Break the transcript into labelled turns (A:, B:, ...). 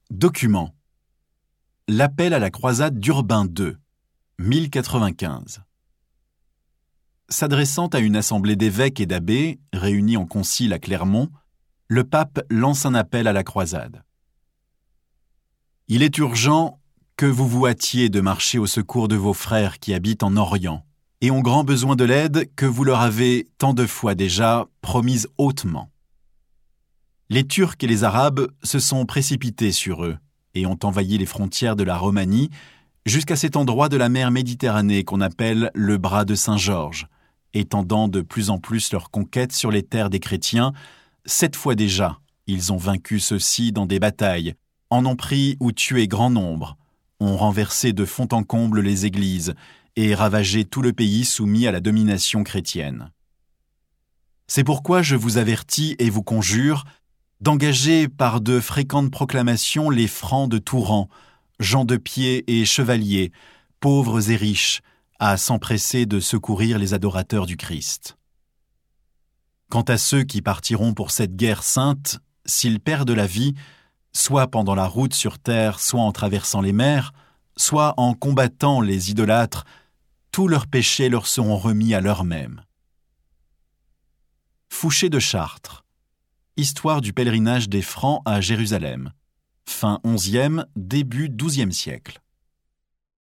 A: Document. L'appel à la croisade d'Urbain II, 1095. S'adressant à une assemblée d'évêques et d'abbés, réunis en concile à Clermont, le pape lance un appel à la croisade. Il est urgent que vous vous hâtiez de marcher au secours de vos frères qui habitent en Orient et ont grand besoin de l'aide que vous leur avez tant de fois déjà promise hautement. Les Turcs et les Arabes se sont précipités sur eux et ont envahi les frontières de la Roumanie jusqu'à cet endroit de la mer Méditerranée qu'on appelle le bras de Saint-Georges, étendant de plus en plus leur conquête sur les terres des chrétiens. 7 fois déjà, ils ont vaincu ceux-ci dans des batailles, en ont pris ou tué grand nombre, ont renversé de fond en comble les églises et ravagé tout le pays soumis à la domination chrétienne. C'est pourquoi je vous avertis et vous conjure d'engager par de fréquentes proclamations les francs de tout rang, gens de pied et chevaliers, pauvres et riches, à s'empresser de secourir les adorateurs du Christ. Quant à ceux qui partiront pour cette guerre sainte, s'ils perdent la vie, soit pendant la route sur terre, soit en traversant les mers, soit en combattant les idolâtres, tous leurs péchés leur seront remis à l'heure même. Fouché de Chartres. Histoire du pèlerinage des Francs à Jérusalem. Fin XIe, début XIIe siècle.